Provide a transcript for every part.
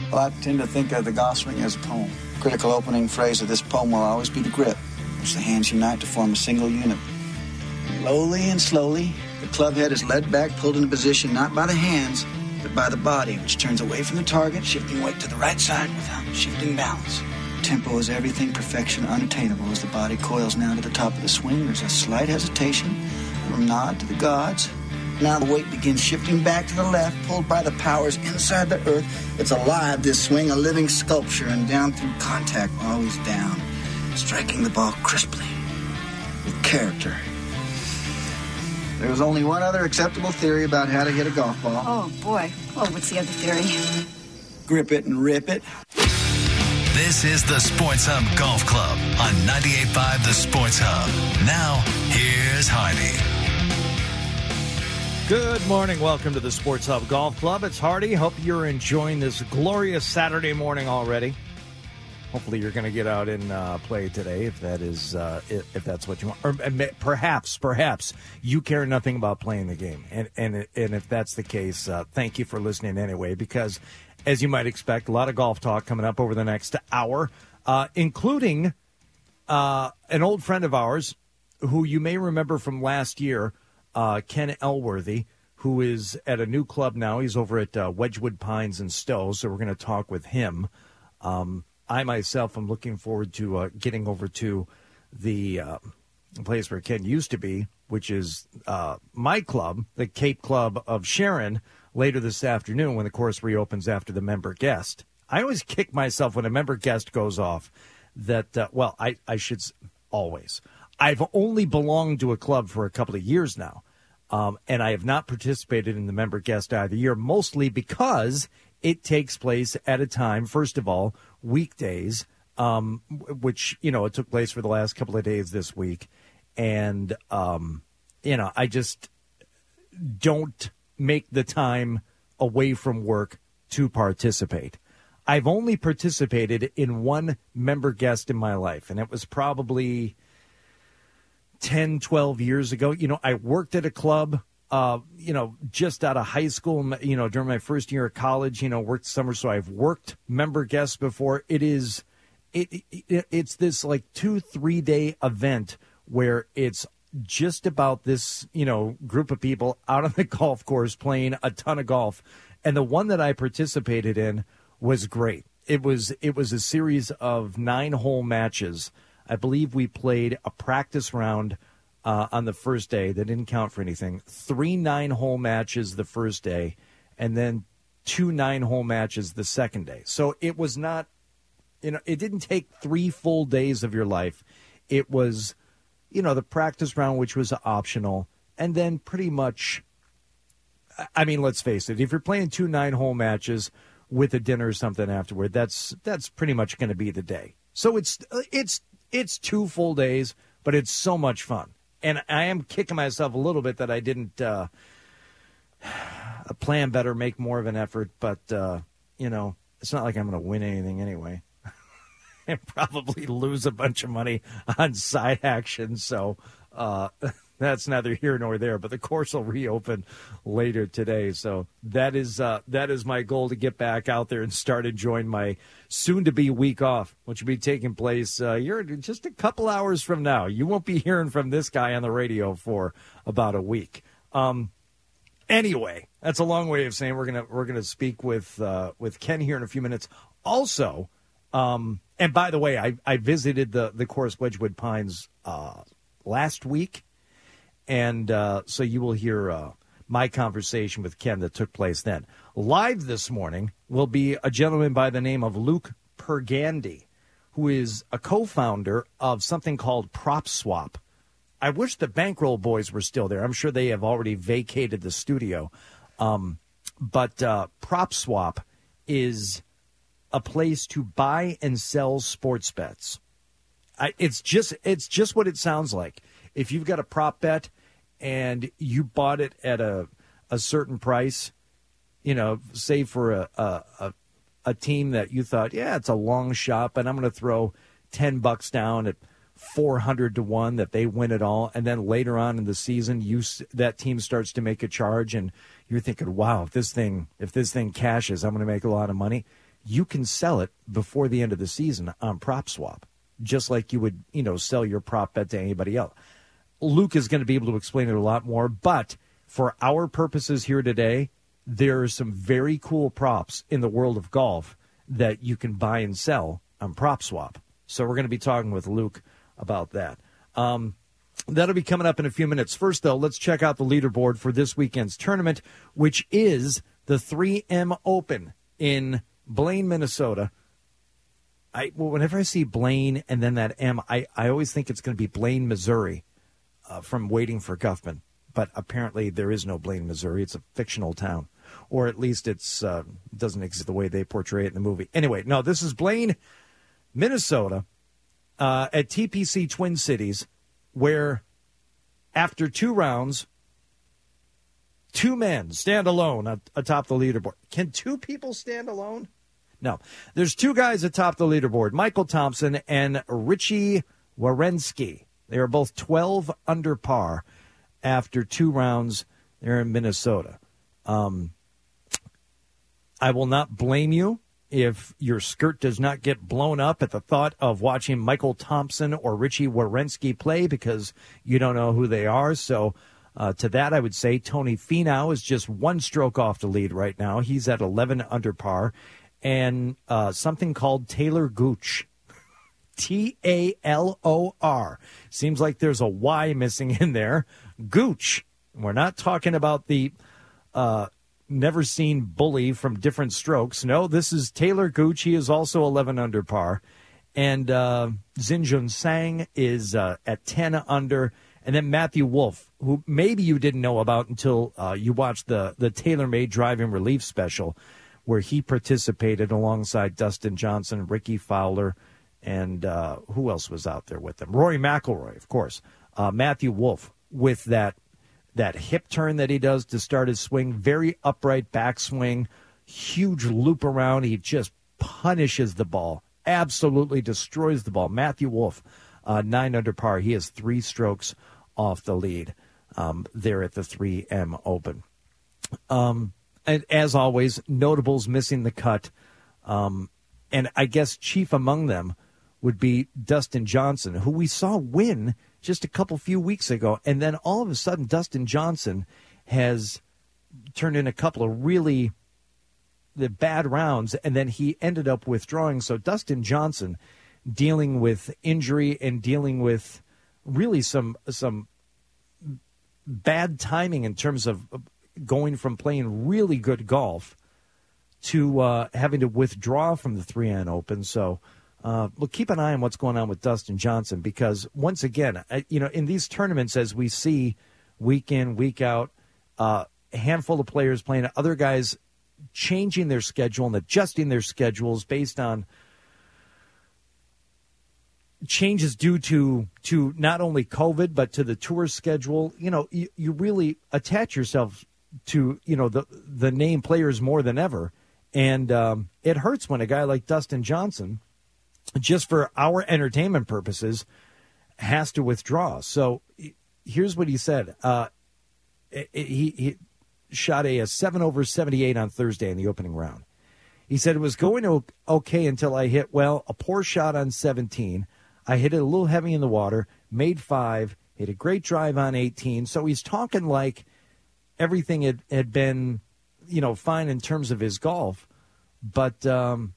Well, I tend to think of the golf swing as a poem. Critical opening phrase of this poem will always be the grip, which the hands unite to form a single unit. Slowly and slowly, the club head is led back, pulled into position not by the hands, but by the body, which turns away from the target, shifting weight to the right side without shifting balance. Tempo is everything, perfection unattainable. As the body coils now to the top of the swing, there's a slight hesitation, a little nod to the gods. Now the weight begins shifting back to the left, pulled by the powers inside the earth. It's alive, this swing, a living sculpture, and down through contact, always down, striking the ball crisply, with character. There's only one other acceptable theory about how to hit a golf ball. Oh, boy. Oh, what's the other theory? Grip it and rip it. This is the Sports Hub Golf Club on 98.5 The Sports Hub. Now, here's Hardy. Good morning. Welcome to the Sports Hub Golf Club. It's Hardy. Hope you're enjoying this glorious Saturday morning already. Hopefully you're going to get out and play today if that's what you want. Or perhaps you care nothing about playing the game. And if that's the case, thank you for listening anyway, because as you might expect, a lot of golf talk coming up over the next hour, including an old friend of ours who you may remember from last year, Ken Elworthy, who is at a new club now. He's over at Wedgwood Pines and Stowe, so we're going to talk with him. I myself am looking forward to getting over to the place where Ken used to be, which is my club, the Cape Club of Sharon, later this afternoon when the course reopens after the member guest. I always kick myself when a member guest goes off that, I should always. I've only belonged to a club for a couple of years now, and I have not participated in the member guest either year, mostly because it takes place at a time, first of all, weekdays, which, it took place for the last couple of days this week. And, I just don't make the time away from work to participate. I've only participated in one member guest in my life, and it was probably 10, 12 years ago. I worked at a club, just out of high school, during my first year of college, worked summer. So I've worked member guests before. It's this like 2-3 day event where it's just about this, group of people out on the golf course playing a ton of golf. And the one that I participated in was great. It was a series of 9-hole matches. I believe we played a practice round on the first day that didn't count for anything. 3 9-hole matches the first day, and then 2 9-hole matches the second day. So it was not, it didn't take 3 full days of your life. It was, the practice round, which was optional, and then pretty much, let's face it, if you're playing 2 9-hole matches with a dinner or something afterward, that's pretty much going to be the day. So it's 2 full days, but it's so much fun. And I am kicking myself a little bit that I didn't plan better, make more of an effort. But, it's not like I'm going to win anything anyway. And probably lose a bunch of money on side action. So that's neither here nor there. But the course will reopen later today. So that is my goal, to get back out there and start enjoying my soon-to-be week off, which will be taking place here just a couple hours from now. You won't be hearing from this guy on the radio for about a week. Anyway, that's a long way of saying we're gonna speak with Ken here in a few minutes. Also, and by the way, I visited the course Wedgwood Pines last week. And so you will hear my conversation with Ken that took place then. Live this morning will be a gentleman by the name of Luke Pergandy, who is a co-founder of something called PropSwap. I wish the Bankroll boys were still there. I'm sure they have already vacated the studio. But PropSwap is a place to buy and sell sports bets. It's just what it sounds like. If you've got a prop bet and you bought it at a certain price, say for a team that you thought, it's a long shot, but I'm going to throw $10 down at 400 to 1 that they win it all. And then later on in the season, that team starts to make a charge and you're thinking, wow, if this thing cashes, I'm going to make a lot of money. you can sell it before the end of the season on PropSwap, just like you would, sell your prop bet to anybody else. Luke is going to be able to explain it a lot more, but for our purposes here today, there are some very cool props in the world of golf that you can buy and sell on PropSwap. So we're going to be talking with Luke about that. That'll be coming up in a few minutes. First, though, let's check out the leaderboard for this weekend's tournament, which is the 3M Open in Blaine, Minnesota. Whenever I see Blaine and then that M, I always think it's going to be Blaine, Missouri, from Waiting for Guffman. But apparently there is no Blaine, Missouri. It's a fictional town. Or at least it's doesn't exist the way they portray it in the movie. Anyway, no, this is Blaine, Minnesota, at TPC Twin Cities, where after 2 rounds, 2 men stand alone atop the leaderboard. Can 2 people stand alone? No. There's 2 guys atop the leaderboard, Michael Thompson and Richie Werenski. They are both 12 under par after 2 rounds there in Minnesota. I will not blame you if your skirt does not get blown up at the thought of watching Michael Thompson or Richie Werenski play because you don't know who they are. So to that, I would say Tony Finau is just 1 stroke off the lead right now. He's at 11 under par. And something called Taylor Gooch. Talor. Seems like there's a Y missing in there. Gooch. We're not talking about the never-seen bully from Different Strokes. No, this is Taylor Gooch. He is also 11 under par. And Xinjun Sang is at 10 under. And then Matthew Wolff, who maybe you didn't know about until you watched the TaylorMade Driving Relief special, where he participated alongside Dustin Johnson, Ricky Fowler, and who else was out there with them? Rory McIlroy, of course. Matthew Wolff with that hip turn that he does to start his swing, very upright backswing, huge loop around. He just punishes the ball, absolutely destroys the ball. Matthew Wolff, 9 under par. He has 3 strokes off the lead there at the 3M Open. And as always, notables missing the cut. And I guess chief among them would be Dustin Johnson, who we saw win just a few weeks ago. And then all of a sudden, Dustin Johnson has turned in a couple of really bad rounds, and then he ended up withdrawing. So Dustin Johnson dealing with injury and dealing with really some bad timing in terms of going from playing really good golf to having to withdraw from the 3M Open. So we'll keep an eye on what's going on with Dustin Johnson, because once again, in these tournaments, as we see week in, week out, a handful of players playing, other guys changing their schedule and adjusting their schedules based on changes due to not only COVID, but to the tour schedule. You really attach yourself to, the name players more than ever. And it hurts when a guy like Dustin Johnson, just for our entertainment purposes, has to withdraw. So here's what he said. He shot a 7 over 78 on Thursday in the opening round. He said, it was going okay until I hit, a poor shot on 17. I hit it a little heavy in the water, made 5, hit a great drive on 18. So he's talking like everything had been, fine in terms of his golf. But then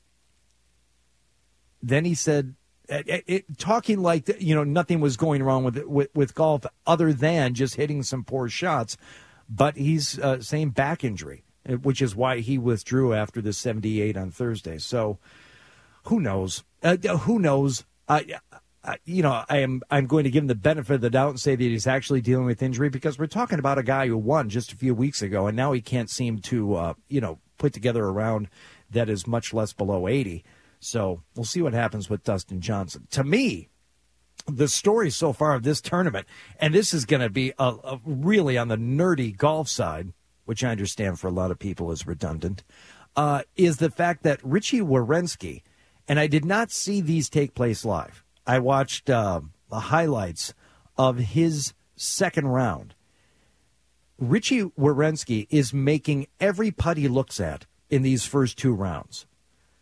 he said, talking like, nothing was going wrong with golf other than just hitting some poor shots. But he's saying back injury, which is why he withdrew after the 78 on Thursday. So who knows? Who knows? I'm going to give him the benefit of the doubt and say that he's actually dealing with injury, because we're talking about a guy who won just a few weeks ago, and now he can't seem to, put together a round that is much less below 80. So we'll see what happens with Dustin Johnson. To me, the story so far of this tournament, and this is going to be a really on the nerdy golf side, which I understand for a lot of people is redundant, is the fact that Richie Werenski, and I did not see these take place live. I watched the highlights of his second round. Richie Werenski is making every putt he looks at in these first 2 rounds.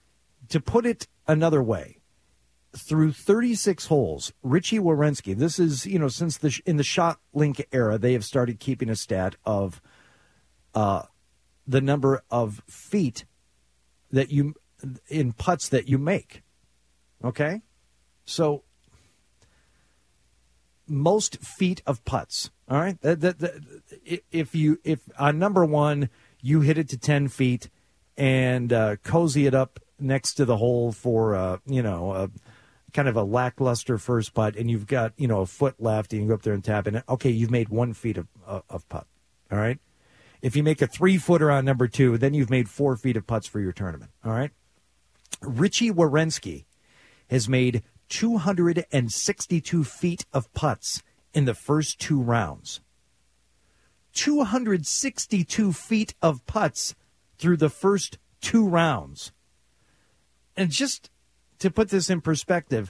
to put it another way, through 36 holes, Richie Werenski, this is, since in the ShotLink era, they have started keeping a stat of the number of feet that in putts that you make. Okay? So, most feet of putts, all right? If on number one, you hit it to 10 feet and cozy it up next to the hole for, kind of a lackluster first putt, and you've got, a foot left, and you go up there and tap, and okay, you've made 1 feet of putt, all right? If you make a 3-footer on number two, then you've made 4 feet of putts for your tournament, all right? Richie Werenski has made 262 feet of putts in the first 2 rounds. 262 feet of putts through the first 2 rounds. And just to put this in perspective,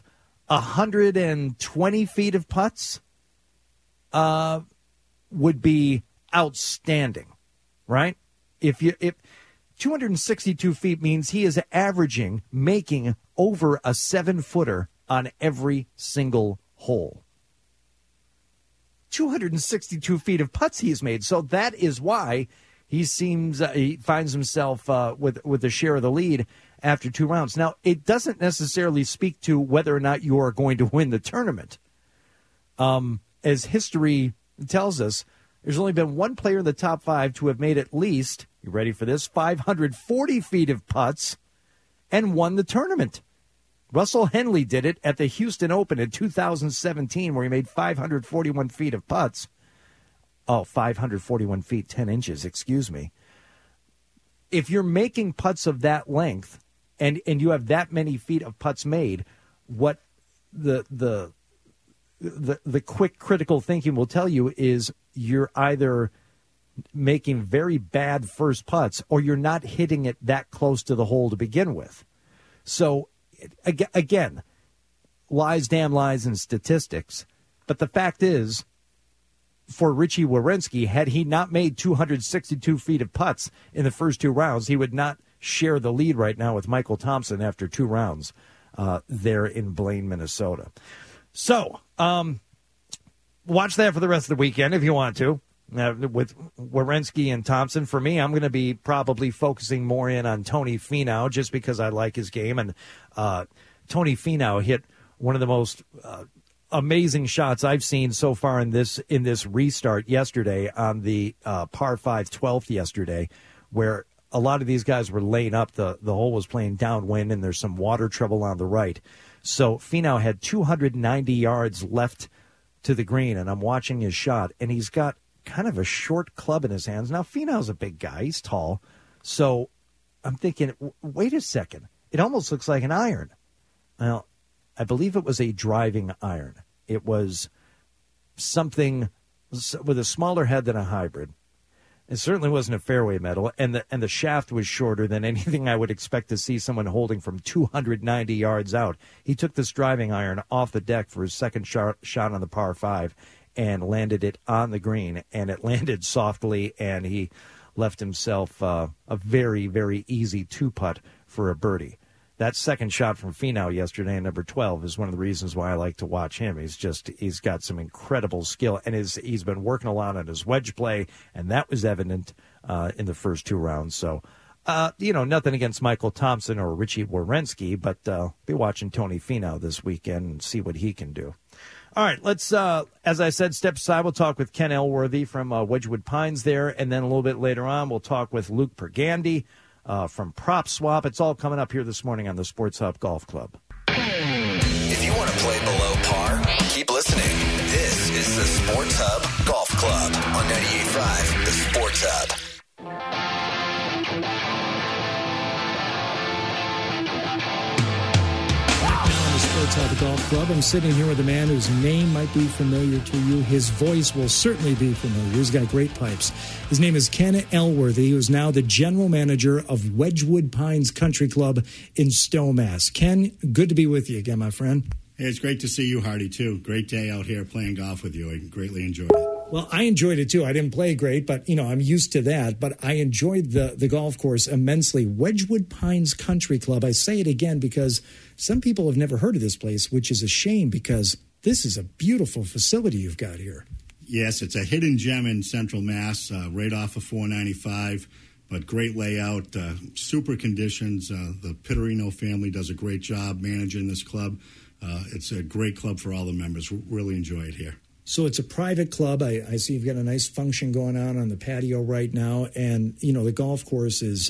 120 feet of putts would be outstanding, right? If 262 feet means he is making over a 7-footer on every single hole. 262 feet of putts he has made. So that is why he finds himself with a share of the lead after 2 rounds. Now, it doesn't necessarily speak to whether or not you are going to win the tournament. As history tells us, there's only been one player in the top 5 to have made at least, you ready for this, 540 feet of putts and won the tournament. Russell Henley did it at the Houston Open in 2017, where he made 541 feet of putts. 541 feet, 10 inches, excuse me. If you're making putts of that length and you have that many feet of putts made, what the quick critical thinking will tell you is you're either making very bad first putts or you're not hitting it that close to the hole to begin with. So, again, lies, damn lies, and statistics. But the fact is, for Richie Werenski, had he not made 262 feet of putts in the first 2 rounds, he would not share the lead right now with Michael Thompson after 2 rounds there in Blaine, Minnesota. So, watch that for the rest of the weekend if you want to. With Werenski and Thompson. For me, I'm going to be probably focusing more in on Tony Finau just because I like his game. And Tony Finau hit one of the most amazing shots I've seen so far in this restart yesterday on the par 5 12th yesterday, where a lot of these guys were laying up. The hole was playing downwind, and there's some water trouble on the right. So Finau had 290 yards left to the green, and I'm watching his shot, and he's got kind of a short club in his hands. Now, Finau's a big guy. He's tall. So I'm thinking, wait a second. It almost looks like an iron. Well, I believe it was a driving iron. It was something with a smaller head than a hybrid. It certainly wasn't a fairway metal, and the shaft was shorter than anything I would expect to see someone holding from 290 yards out. He took this driving iron off the deck for his second shot on the par 5 and landed it on the green, and it landed softly, and he left himself a very, very easy 2-putt for a birdie. That second shot from Finau yesterday, number 12, is one of the reasons why I like to watch him. He's got some incredible skill, and he's been working a lot on his wedge play, and that was evident in the first 2 rounds. So, nothing against Michael Thompson or Richie Werenski, but be watching Tony Finau this weekend and see what he can do. All right, let's, as I said, step aside. We'll talk with Ken Elworthy from Wedgwood Pines there, and then a little bit later on, we'll talk with Luke Pergandy from Prop Swap. It's all coming up here this morning on the Sports Hub Golf Club. If you want to play below par, keep listening. This is the Sports Hub Golf Club on 98.5, the Sports Hub. Sports Hub Golf Club. I'm sitting here with a man whose name might be familiar to you. His voice will certainly be familiar. He's got great pipes. His name is Ken Elworthy, who is now the general manager of Wedgwood Pines Country Club in Stowe, Mass. Ken, good to be with you again, my friend. Hey, it's great to see you, Hardy, too. Great day out here playing golf with you. I greatly enjoyed it. Well, I enjoyed it too. I didn't play great, but I'm used to that. But I enjoyed the golf course immensely. Wedgwood Pines Country Club. I say it again because some people have never heard of this place, which is a shame because this is a beautiful facility you've got here. Yes, it's a hidden gem in Central Mass, right off of 495. But great layout, super conditions. The Pittarino family does a great job managing this club. It's a great club for all the members. Really enjoy it here. So it's a private club. I see you've got a nice function going on the patio right now. And, the golf course is,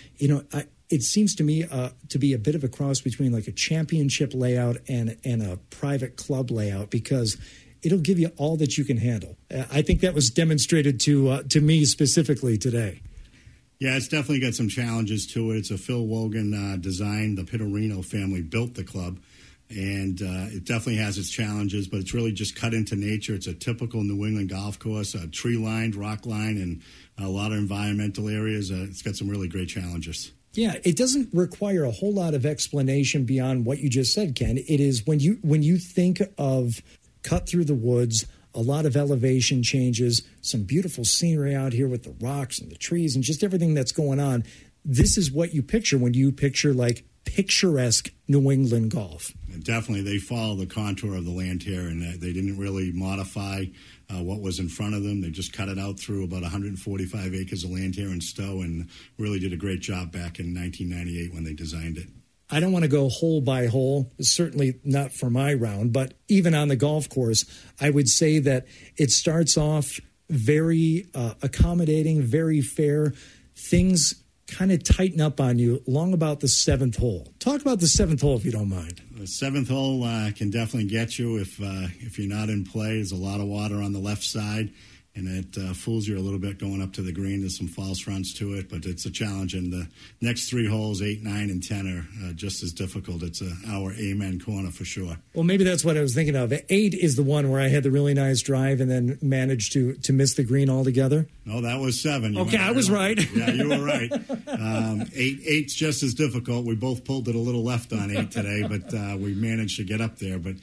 it seems to me to be a bit of a cross between like a championship layout and a private club layout because it'll give you all that you can handle. I think that was demonstrated to me specifically today. Yeah, it's definitely got some challenges to it. It's a Phil Wogan design. The Pittarino family built the club. And it definitely has its challenges, but it's really just cut into nature. It's a typical New England golf course, tree-lined, rock-lined, and a lot of environmental areas. It's got some really great challenges. Yeah, it doesn't require a whole lot of explanation beyond what you just said, Ken. It is when you think of cut through the woods, a lot of elevation changes, some beautiful scenery out here with the rocks and the trees and just everything that's going on. This is what you picture when you picture like picturesque New England golf. And definitely, they follow the contour of the land here, and they didn't really modify what was in front of them. They just cut it out through about 145 acres of land here in Stowe, and really did a great job back in 1998 when they designed it. I don't want to go hole by hole, certainly not for my round, but even on the golf course, I would say that it starts off very accommodating, very fair. Things kind of tighten up on you long about the seventh hole. Talk about the seventh hole if you don't mind. The seventh hole can definitely get you if you're not in play. There's a lot of water on the left side, and it fools you a little bit going up to the green. There's some false fronts to it, but it's a challenge. And the next three holes, 8, 9, and 10, are just as difficult. It's our amen corner for sure. Well, maybe that's what I was thinking of. 8 is the one where I had the really nice drive and then managed to miss the green altogether. No, that was 7. Okay, I was right. Yeah, you were right. 8's just as difficult. We both pulled it a little left on 8 today, but we managed to get up there. But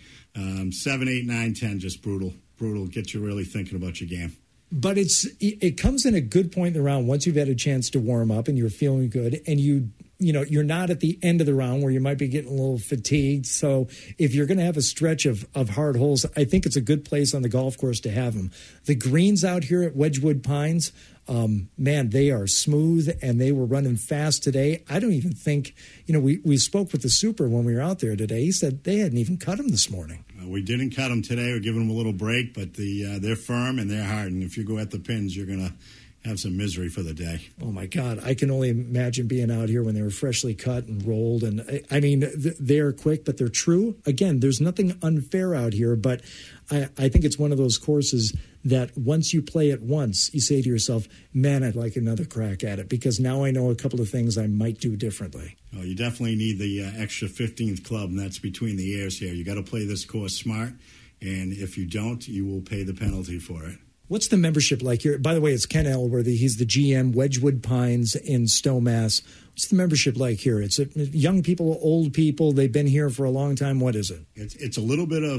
7, 8, 9, 10, just brutal. Get you really thinking about your game. But it comes in a good point in the round once you've had a chance to warm up and you're feeling good, and you're not at the end of the round where you might be getting a little fatigued. So if you're going to have a stretch of hard holes, I think it's a good place on the golf course to have them. The greens out here at Wedgwood Pines, man, they are smooth and they were running fast today. I don't even think, we spoke with the super when we were out there today. He said they hadn't even cut them this morning. We didn't cut them today. We're giving them a little break, but they're firm and they're hard. And if you go at the pins, you're going to have some misery for the day. Oh, my God. I can only imagine being out here when they were freshly cut and rolled. And, they're quick, but they're true. Again, there's nothing unfair out here, but I think it's one of those courses that once you play it once, you say to yourself, man, I'd like another crack at it because now I know a couple of things I might do differently. Well, you definitely need the extra 15th club, and that's between the ears here. You got to play this course smart, and if you don't, you will pay the penalty for it. What's the membership like here? By the way, it's Ken Elworthy. He's the GM, Wedgwood Pines in Stowe, Mass. What's the membership like here? It's young people, old people. They've been here for a long time. What is it? It's a little bit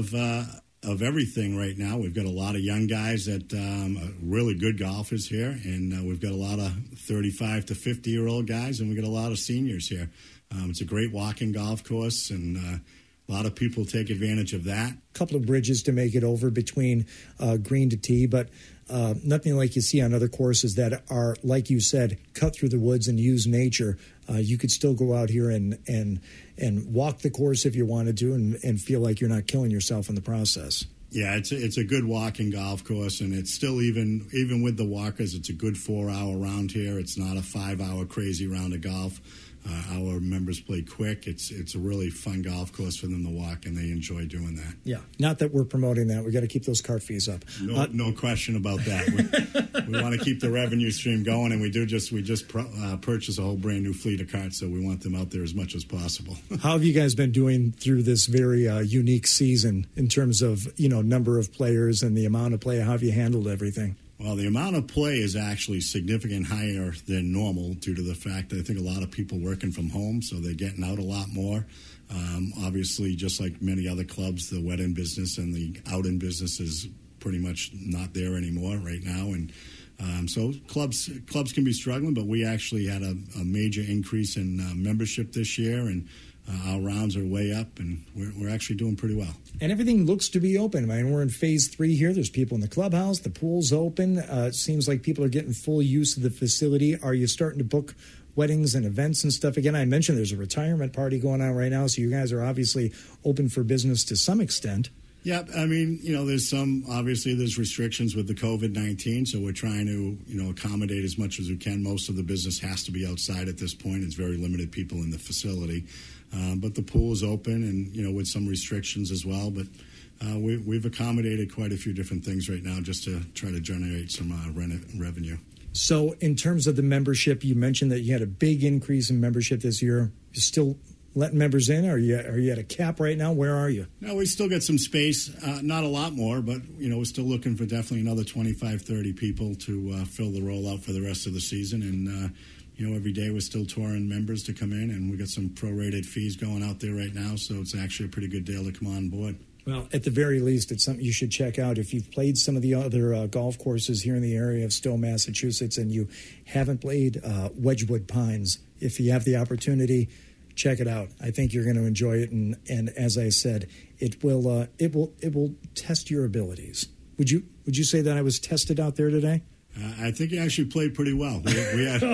of everything right now. We've got a lot of young guys that are really good golfers here, and we've got a lot of 35 to 50-year-old guys, and we've got a lot of seniors here. It's a great walking golf course, and a lot of people take advantage of that. A couple of bridges to make it over between green to tee, but nothing like you see on other courses that are, like you said, cut through the woods and use nature. You could still go out here and walk the course if you wanted to and feel like you're not killing yourself in the process. Yeah, it's a good walking golf course, and it's still even with the walkers, it's a good 4-hour round here. It's not a 5-hour crazy round of golf. Our members play quick. It's a really fun golf course for them to walk, and they enjoy doing that. Yeah, not that we're promoting that. We got to keep those cart fees up. No question about that. We want to keep the revenue stream going, and we just purchased a whole brand new fleet of carts, so we want them out there as much as possible. How have you guys been doing through this very unique season in terms of number of players and the amount of play? How have you handled everything? Well, the amount of play is actually significantly higher than normal due to the fact that I think a lot of people working from home, so they're getting out a lot more. Obviously, just like many other clubs, the wet-in business and the out-in business is pretty much not there anymore right now. And so clubs can be struggling, but we actually had a major increase in membership this year, and our rounds are way up, and we're actually doing pretty well. And everything looks to be open. I mean, we're in phase 3 here. There's people in the clubhouse. The pool's open. It seems like people are getting full use of the facility. Are you starting to book weddings and events and stuff again? I mentioned there's a retirement party going on right now, so you guys are obviously open for business to some extent. Yeah, I mean, there's restrictions with the COVID-19, so we're trying to, accommodate as much as we can. Most of the business has to be outside at this point. It's very limited people in the facility. But the pool is open and, with some restrictions as well. But we've accommodated quite a few different things right now just to try to generate some revenue. So in terms of the membership, you mentioned that you had a big increase in membership this year. You're still letting members in? Are you at a cap right now? Where are you? No, we still get some space. Not a lot more, but, we're still looking for definitely another 25, 30 people to fill the rollout for the rest of the season. And, every day we're still touring members to come in, and we got some prorated fees going out there right now, so it's actually a pretty good deal to come on board. Well, at the very least, it's something you should check out. If you've played some of the other golf courses here in the area of Stowe, Massachusetts, and you haven't played Wedgwood Pines, if you have the opportunity, check it out. I think you're going to enjoy it, and as I said, it will test your abilities. Would you say that I was tested out there today? I think you actually played pretty well. We had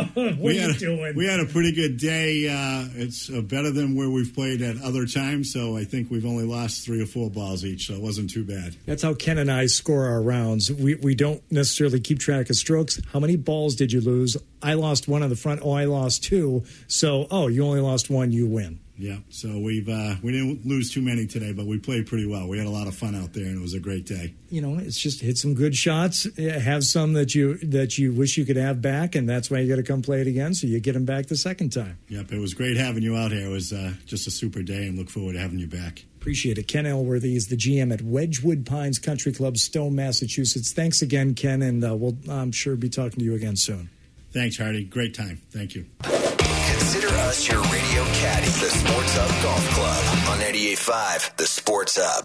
a pretty good day. It's better than where we've played at other times, so I think we've only lost 3 or 4 balls each, so it wasn't too bad. That's how Ken and I score our rounds. We don't necessarily keep track of strokes. How many balls did you lose? I lost 1 on the front. I lost 2. So, you only lost 1, you win. Yeah, so we didn't lose too many today, but we played pretty well. We had a lot of fun out there, and it was a great day. It's just hit some good shots, have some that you wish you could have back, and that's why you got to come play it again, so you get them back the second time. Yep, it was great having you out here. It was just a super day, and look forward to having you back. Appreciate it. Ken Elworthy is the GM at Wedgwood Pines Country Club, Stowe, Massachusetts. Thanks again, Ken, and we'll, I'm sure, be talking to you again soon. Thanks, Hardy. Great time. Thank you. Consider us your radio caddy. The Sports Hub Golf Club on 98.5 The Sports Hub.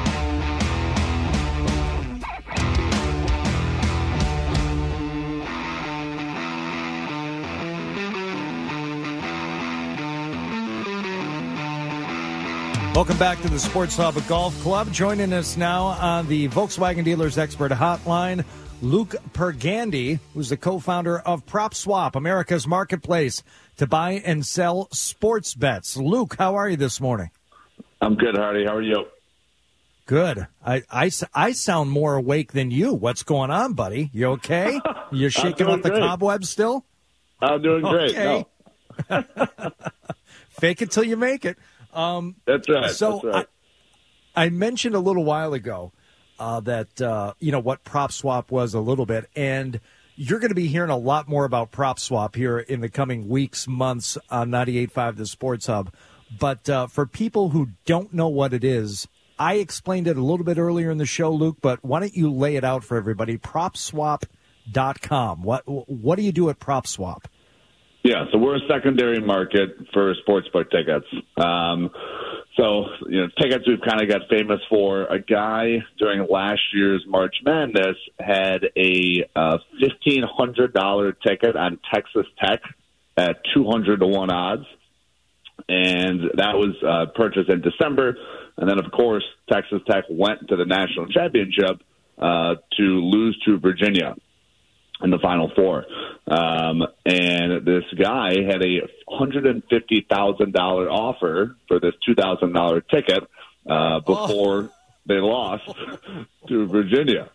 Welcome back to the Sports Hub Golf Club. Joining us now on the Volkswagen Dealers Expert Hotline, Luke Pergandy, who's the co-founder of PropSwap, America's marketplace to buy and sell sports bets. Luke, how are you this morning? I'm good, Hardy. How are you? Good. I sound more awake than you. What's going on, buddy? You okay? You're shaking off the cobwebs still? I'm doing great. Okay. No. Fake it till you make it. That's right. So that's right. I mentioned a little while ago that what PropSwap was a little bit, and you're going to be hearing a lot more about PropSwap here in the coming weeks, months on 98.5 The Sports Hub. But for people who don't know what it is, I explained it a little bit earlier in the show, Luke, but why don't you lay it out for everybody? PropSwap.com. What do you do at PropSwap? Yeah, so we're a secondary market for sportsbook tickets. Tickets we've kind of got famous for. A guy during last year's March Madness had a $1,500 ticket on Texas Tech at 200-1 odds. And that was purchased in December. And then, of course, Texas Tech went to the national championship to lose to Virginia in the Final Four. And this guy had a $150,000 offer for this $2,000 ticket before they lost to Virginia.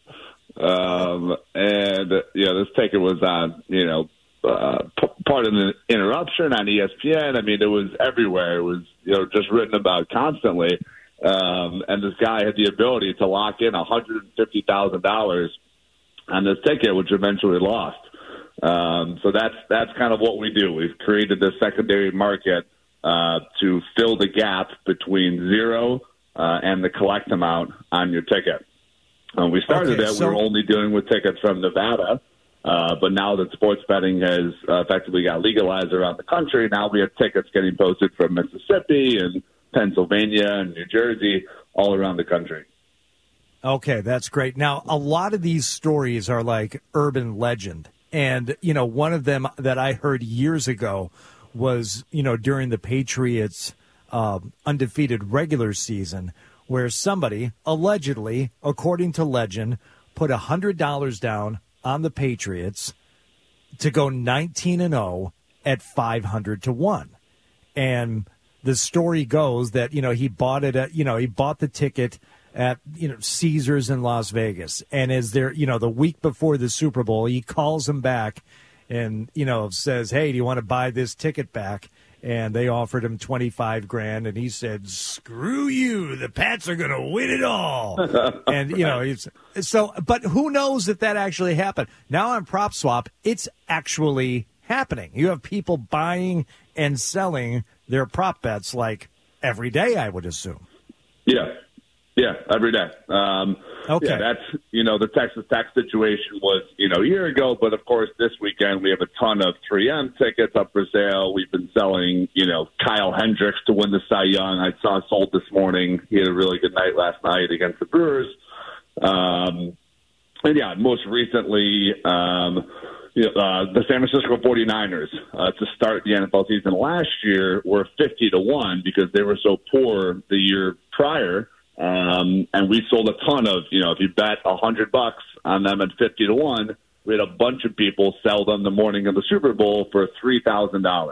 This ticket was on, part of the interruption on ESPN. I mean, it was everywhere. It was, just written about constantly. And this guy had the ability to lock in $150,000 on this ticket, which eventually lost. So that's kind of what we do. We've created this secondary market to fill the gap between zero and the collect amount on your ticket. We started we were only dealing with tickets from Nevada, but now that sports betting has effectively got legalized around the country, now we have tickets getting posted from Mississippi and Pennsylvania and New Jersey, all around the country. Okay, that's great. Now, a lot of these stories are like urban legend. And, one of them that I heard years ago was, during the Patriots' undefeated regular season, where somebody allegedly, according to legend, put $100 down on the Patriots to go 19-0 at 500 to 1. And the story goes that, he bought it at, he bought the ticket at, Caesars in Las Vegas. And as they're, the week before the Super Bowl, he calls him back and, says, hey, do you want to buy this ticket back? And they offered him $25,000, and he said, screw you, the Pats are going to win it all. And, but who knows if that actually happened? Now on PropSwap, it's actually happening. You have people buying and selling their prop bets like every day, I would assume. Yeah, every day. Okay. Yeah, that's, the Texas Tech situation was, a year ago, but of course this weekend we have a ton of 3M tickets up for sale. We've been selling, Kyle Hendricks to win the Cy Young. I saw sold this morning. He had a really good night last night against the Brewers. And yeah, most recently, the San Francisco 49ers to start the NFL season last year were 50 to 1 because they were so poor the year prior. And we sold a ton of, if you bet $100 on them at 50 to 1, we had a bunch of people sell them the morning of the Super Bowl for $3,000.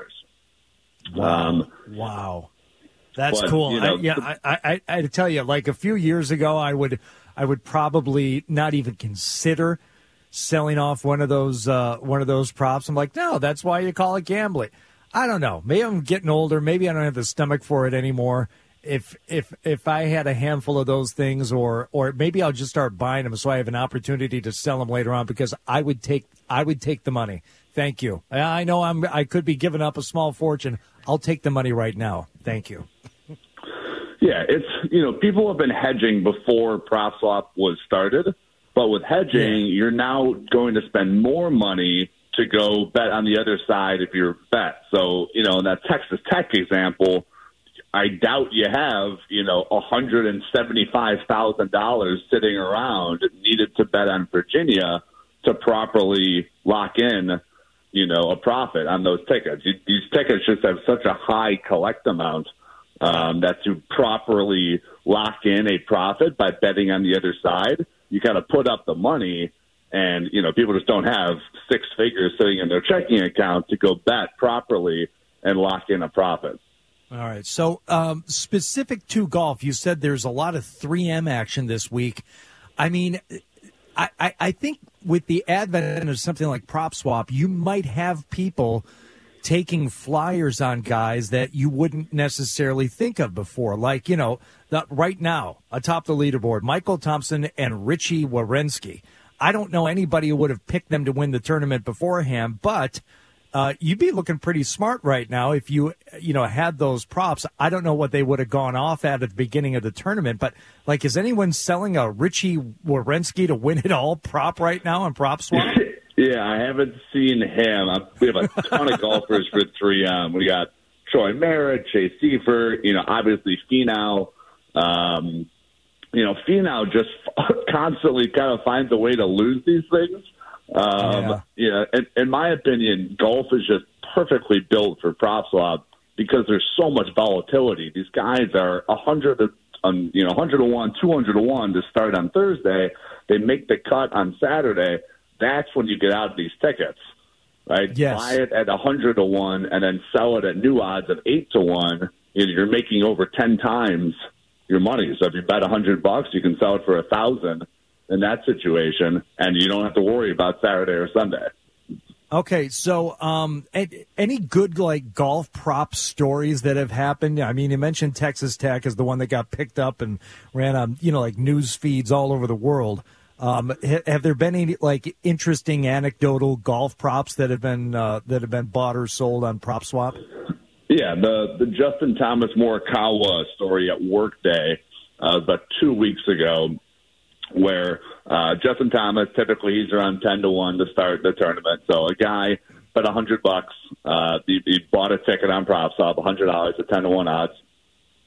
Wow. That's cool. I tell you, like a few years ago, I would probably not even consider selling off one of those props. I'm like, no, that's why you call it gambling. I don't know. Maybe I'm getting older. Maybe I don't have the stomach for it anymore. If I had a handful of those things, or maybe I'll just start buying them so I have an opportunity to sell them later on, because I would take the money. Thank you. I know I could be giving up a small fortune. I'll take the money right now. Thank you. Yeah, it's people have been hedging before PropSwap was started, but with hedging, you're now going to spend more money to go bet on the other side of your bet. So in that Texas Tech example, I doubt you have, $175,000 sitting around needed to bet on Virginia to properly lock in, a profit on those tickets. These tickets just have such a high collect amount that to properly lock in a profit by betting on the other side, you got to put up the money. And, people just don't have six figures sitting in their checking account to go bet properly and lock in a profit. All right. So specific to golf, you said there's a lot of 3M action this week. I mean, I think with the advent of something like PropSwap, you might have people taking flyers on guys that you wouldn't necessarily think of before. Like, right now, atop the leaderboard, Michael Thompson and Richie Werenski. I don't know anybody who would have picked them to win the tournament beforehand, but you'd be looking pretty smart right now if you had those props. I don't know what they would have gone off at the beginning of the tournament, but like, is anyone selling a Richie Werenski to win it all prop right now on PropSwap? Yeah, I haven't seen him. We have a ton of golfers for 3M. We got Troy Merritt, Chase Seifert, obviously Finau. Finau just constantly kind of finds a way to lose these things. In my opinion, golf is just perfectly built for PropSwap because there's so much volatility. These guys are 100 to 1, 200 to 1 to start on Thursday. They make the cut on Saturday. That's when you get out of these tickets, right? Yes. Buy it at 100 to 1 and then sell it at new odds of 8 to 1. You're making over 10 times your money. So if you bet $100, you can sell it for $1,000 in that situation, and you don't have to worry about Saturday or Sunday. Okay, so any good golf prop stories that have happened? I mean, you mentioned Texas Tech as the one that got picked up and ran on news feeds all over the world. Have there been any interesting anecdotal golf props that have been bought or sold on PropSwap? Yeah, the Justin Thomas Morikawa story at Workday about 2 weeks ago, where Justin Thomas, typically he's around 10 to 1 to start the tournament. So a guy bet $100. He bought a ticket on PropSwap, $100 at 10 to 1 odds.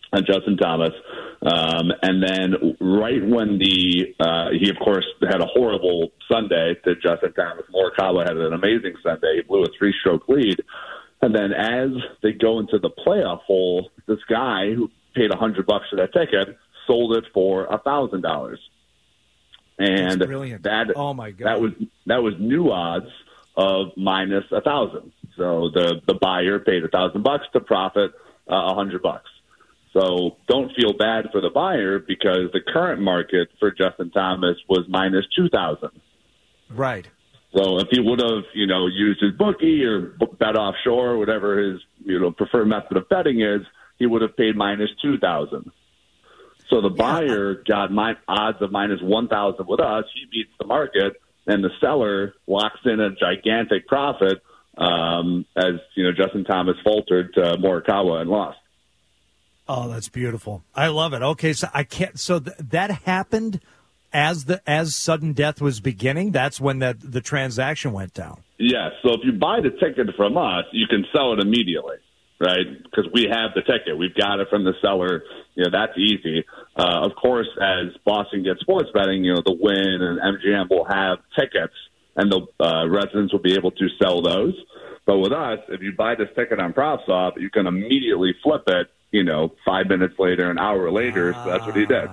on Justin Thomas. And then right when he, of course, had a horrible Sunday to Justin Thomas, Morikawa had an amazing Sunday. He blew a 3-stroke lead. And then as they go into the playoff hole, this guy who paid $100 for that ticket sold it for $1,000. And that, oh my God, that was new odds of minus 1,000. So the buyer paid $1,000 to profit $100. So don't feel bad for the buyer because the current market for Justin Thomas was minus 2,000. Right. So if he would have, used his bookie or bet offshore, whatever his, preferred method of betting is, he would have paid minus 2,000. So the buyer got odds of minus 1,000 with us. He beats the market, and the seller locks in a gigantic profit as, Justin Thomas faltered to Morikawa and lost. Oh, that's beautiful. I love it. Okay, so I can't. So that happened as sudden death was beginning. That's when the transaction went down. Yeah. So if you buy the ticket from us, you can sell it immediately, right? Because we have the ticket. We've got it from the seller. That's easy. Of course, as Boston gets sports betting, the Wynn and MGM will have tickets, and the residents will be able to sell those. But with us, if you buy this ticket on PropSwap, you can immediately flip it. 5 minutes later, an hour later. So that's what he did.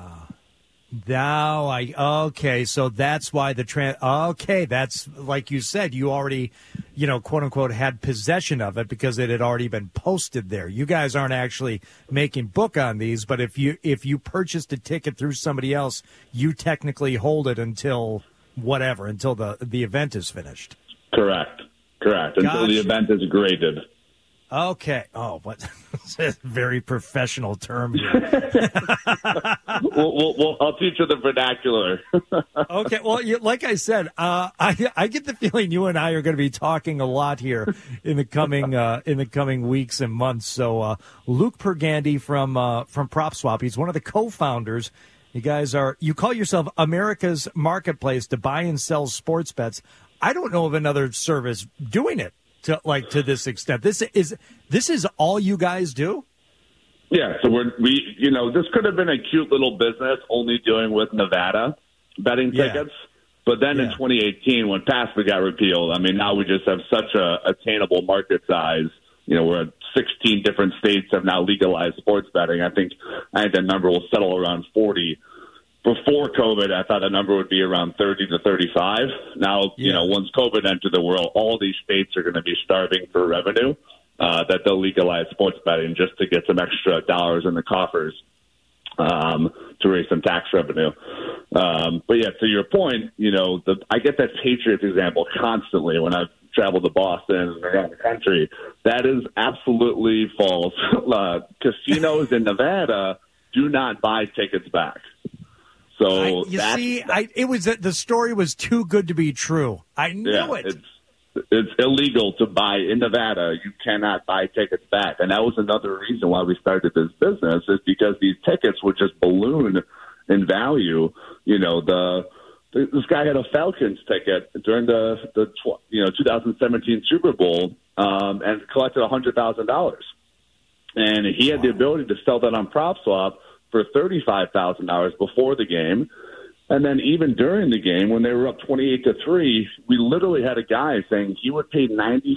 Okay. So that's why that's like you said, you already, quote unquote, had possession of it because it had already been posted there. You guys aren't actually making book on these, but if you purchased a ticket through somebody else, you technically hold it until the event is finished. Correct. Until the event is graded. Okay. Oh, what? Very professional term here. I'll teach you the vernacular. Okay. Well, like I said, I get the feeling you and I are going to be talking a lot here in the coming weeks and months. So, Luke Pergandy from PropSwap, he's one of the co-founders. You guys you call yourself America's marketplace to buy and sell sports bets. I don't know of another service doing it to this extent. This is all you guys do? Yeah, so this could have been a cute little business only dealing with Nevada betting tickets. But then in 2018, when PASPA got repealed, now we just have such a attainable market size. We're 16 different states have now legalized sports betting. I think that number will settle around 40. Before COVID, I thought the number would be around 30 to 35. Now, once COVID entered the world, all these states are going to be starving for revenue that they'll legalize sports betting just to get some extra dollars in the coffers to raise some tax revenue. But to your point, I get that Patriots example constantly when I've traveled to Boston and around the country. That is absolutely false. Casinos in Nevada do not buy tickets back. So the story was too good to be true. I knew it. It's illegal to buy in Nevada. You cannot buy tickets back, and that was another reason why we started this business. Is because these tickets would just balloon in value. This guy had a Falcons ticket during the 2017 Super Bowl and collected $100,000, and he had the ability to sell that on PropSwap for $35,000 before the game. And then even during the game, when they were up 28-3, we literally had a guy saying he would pay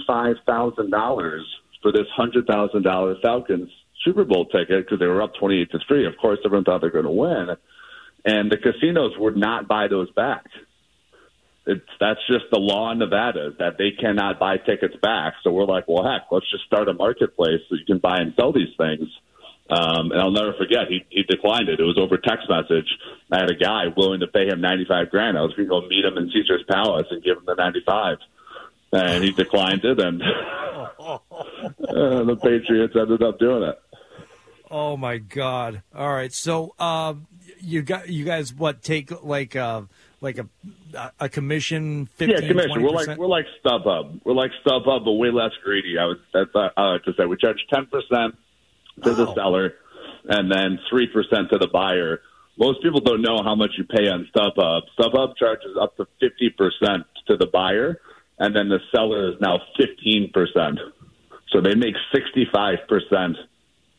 $95,000 for this $100,000 Falcons Super Bowl ticket because they were up 28-3. Of course, everyone thought they were going to win. And the casinos would not buy those back. That's just the law in Nevada, that they cannot buy tickets back. So we're like, well, heck, let's just start a marketplace so you can buy and sell these things. And I'll never forget, he declined it. It was over text message. I had a guy willing to pay him $95,000. I was going to go meet him in Caesar's Palace and give him the $95,000. And he declined it, and the Patriots ended up doing it. Oh my God! All right, so you guys take like a commission? 15, commission. 20%? We're like StubHub. We're like StubHub, but way less greedy. That's what I like to say. We charge 10% to the seller, and then 3% to the buyer. Most people don't know how much you pay on StubHub. StubHub charges up to 50% to the buyer, and then the seller is now 15%. So they make 65%.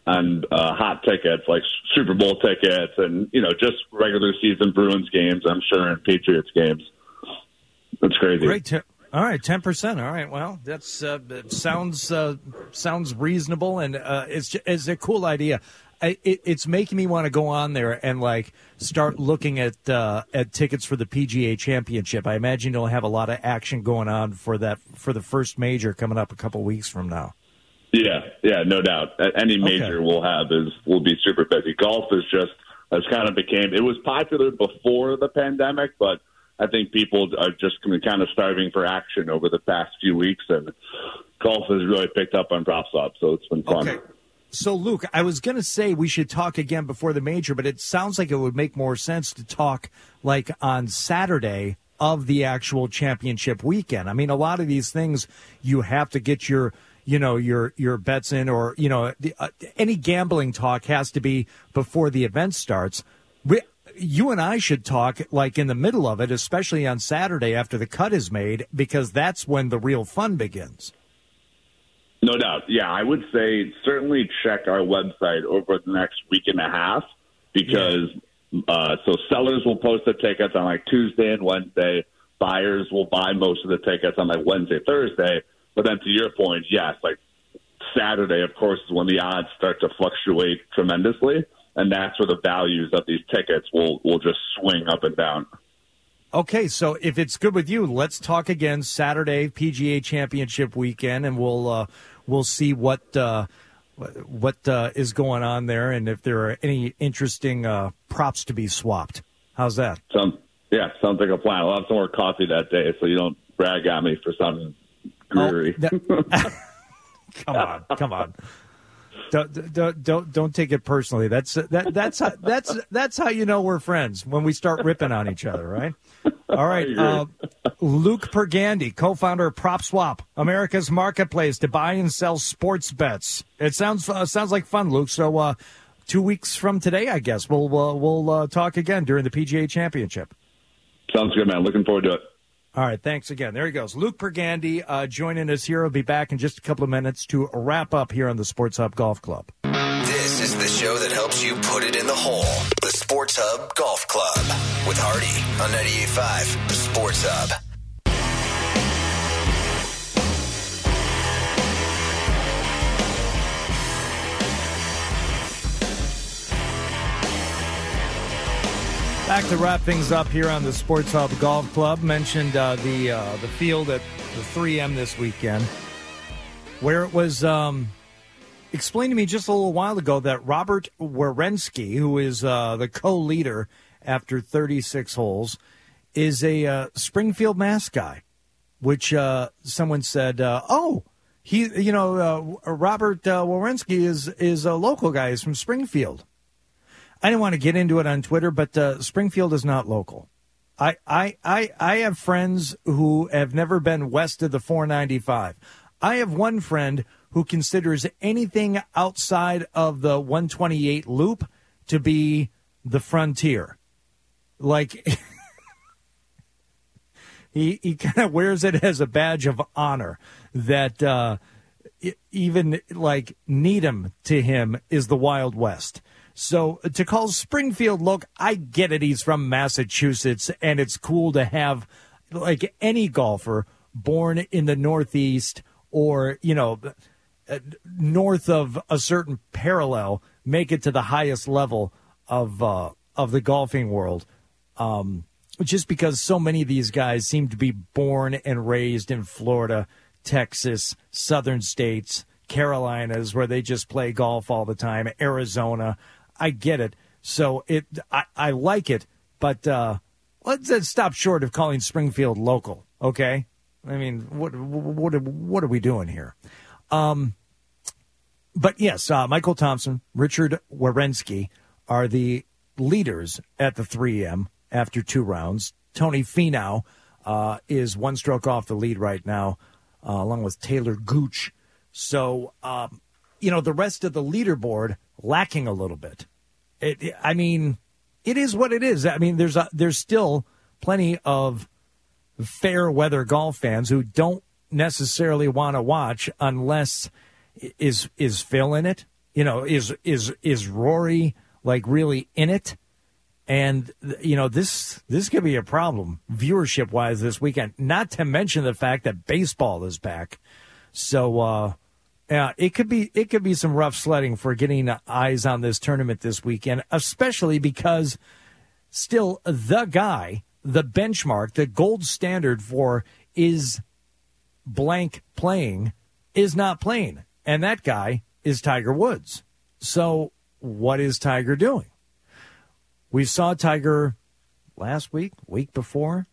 hot tickets like Super Bowl tickets and, just regular season Bruins games, I'm sure, and Patriots games. That's crazy. Great. All right, 10%. All right, well, that's sounds reasonable, and it's a cool idea. It's making me want to go on there and start looking at tickets for the PGA Championship. I imagine you'll have a lot of action going on for the first major coming up a couple weeks from now. Yeah, no doubt. Any major will be super busy. Golf has kind of became. It was popular before the pandemic, but I think people are just kind of starving for action over the past few weeks, and golf has really picked up on PropSwap, so it's been fun. Okay. So, Luke, I was going to say we should talk again before the major, but it sounds like it would make more sense to talk on Saturday of the actual championship weekend. I mean, a lot of these things you have to get your bets in, or any gambling talk has to be before the event starts. You and I should talk in the middle of it, especially on Saturday after the cut is made, because that's when the real fun begins. No doubt. Yeah, I would say certainly check our website over the next week and a half, because so sellers will post the tickets on Tuesday and Wednesday. Buyers will buy most of the tickets on Wednesday, Thursday. But then to your point, yes, Saturday, of course, is when the odds start to fluctuate tremendously. And that's where the values of these tickets will just swing up and down. Okay, so if it's good with you, let's talk again Saturday, PGA Championship weekend, and we'll see what is going on there, and if there are any interesting props to be swapped. How's that? Sounds like a plan. I'll have some more coffee that day, so you don't brag on me for something dreary. Come on. Don't take it personally. That's how you know we're friends, when we start ripping on each other, right? All right, Luke Pergandy, co-founder of PropSwap, America's marketplace to buy and sell sports bets. It sounds like fun, Luke. So 2 weeks from today, I guess we'll talk again during the PGA Championship. Sounds good, man. Looking forward to it. All right, thanks again. There he goes. Luke Pergandy joining us here. He'll be back in just a couple of minutes to wrap up here on the Sports Hub Golf Club. This is the show that helps you put it in the hole. The Sports Hub Golf Club with Hardy on 98.5 The Sports Hub. Back to wrap things up here on the Sports Hub Golf Club. Mentioned the field at the 3M this weekend, where it was explained to me just a little while ago that Robert Werenski, who is the co-leader after 36 holes, is a Springfield Mass guy, which someone said, Robert Werenski is a local guy. He's from Springfield. I didn't want to get into it on Twitter, but Springfield is not local. I have friends who have never been west of the 495. I have one friend who considers anything outside of the 128 loop to be the frontier. He kind of wears it as a badge of honor that even Needham to him is the Wild West. So to call Springfield local, I get it. He's from Massachusetts, and it's cool to have any golfer born in the Northeast or, north of a certain parallel make it to the highest level of the golfing world. Just because so many of these guys seem to be born and raised in Florida, Texas, southern states, Carolinas, where they just play golf all the time, Arizona. I get it. So I like it, but let's stop short of calling Springfield local, okay? I mean, what are we doing here? But yes, Michael Thompson, Richard Werenski are the leaders at the 3M after 2 rounds. Tony Finau is 1 stroke off the lead right now, along with Taylor Gooch. So, the rest of the leaderboard lacking a little bit. It is what it is. I mean, there's still plenty of fair weather golf fans who don't necessarily want to watch unless is Phil in it? Is Rory like really in it? And, this could be a problem viewership-wise this weekend, not to mention the fact that baseball is back. So, it could be some rough sledding for getting eyes on this tournament this weekend, especially because still the guy, the benchmark, the gold standard for is blank playing is not playing. And that guy is Tiger Woods. So what is Tiger doing? We saw Tiger last week before.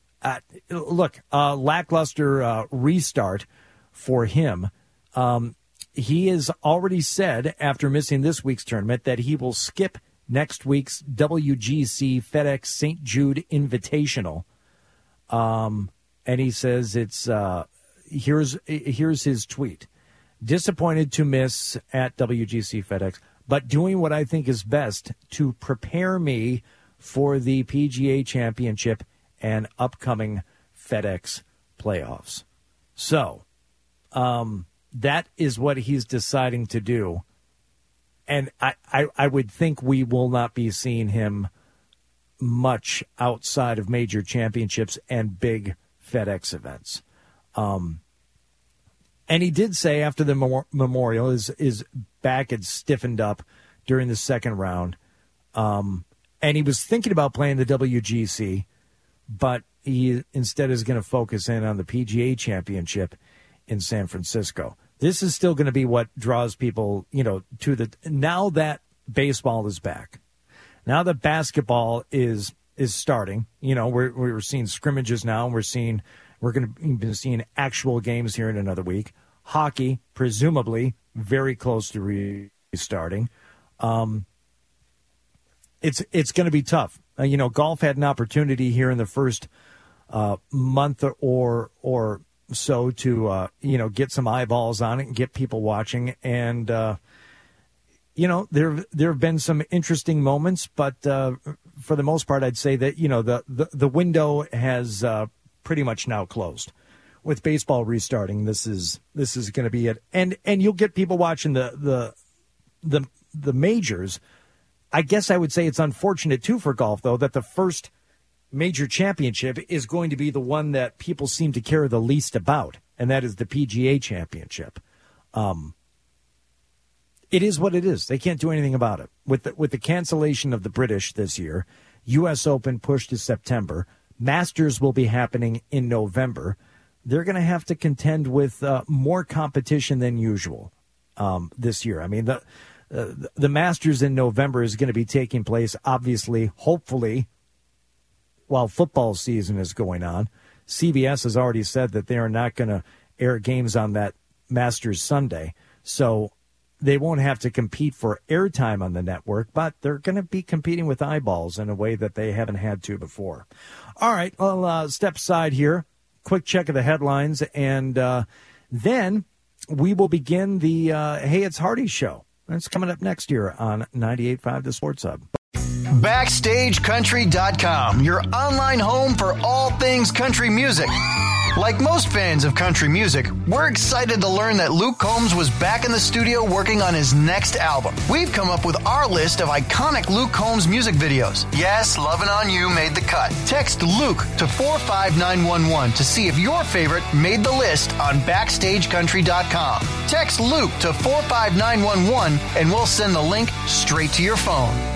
Lackluster restart for him. He has already said, after missing this week's tournament, that he will skip next week's WGC FedEx St. Jude Invitational. And he says here's his tweet. Disappointed to miss at WGC FedEx, but doing what I think is best to prepare me for the PGA Championship and upcoming FedEx playoffs. So, that is what he's deciding to do. And I would think we will not be seeing him much outside of major championships and big FedEx events. And he did say after the Memorial, his back had stiffened up during the second round. And he was thinking about playing the WGC, but he instead is going to focus in on the PGA Championship in San Francisco. This is still going to be what draws people, to now that baseball is back. Now that basketball is starting, we're seeing scrimmages now, and we're going to be seeing actual games here in another week. Hockey, presumably, very close to restarting. It's going to be tough. Golf had an opportunity here in the first month or so to get some eyeballs on it and get people watching. And there have been some interesting moments, but for the most part, I'd say that the window has pretty much now closed. With baseball restarting, this is going to be it, and you'll get people watching the majors. I guess I would say it's unfortunate too for golf, though, that the first major championship is going to be the one that people seem to care the least about, and that is the PGA Championship. It is what it is. They can't do anything about it. With the cancellation of the British this year, U.S. Open pushed to September. Masters will be happening in November. They're going to have to contend with more competition than usual this year. I mean, the Masters in November is going to be taking place, obviously, hopefully, while football season is going on. CBS has already said that they are not going to air games on that Masters Sunday, so they won't have to compete for airtime on the network, but they're going to be competing with eyeballs in a way that they haven't had to before. All right, I'll step aside here. Quick check of the headlines, and then we will begin the Hey, It's Hardy show. That's coming up next year on 98.5 The Sports Hub. BackstageCountry.com, your online home for all things country music. Like most fans of country music, we're excited to learn that Luke Combs was back in the studio working on his next album. We've come up with our list of iconic Luke Combs music videos. Yes, Lovin' On You made the cut. Text Luke to 45911 to see if your favorite made the list on BackstageCountry.com. Text Luke to 45911 and we'll send the link straight to your phone.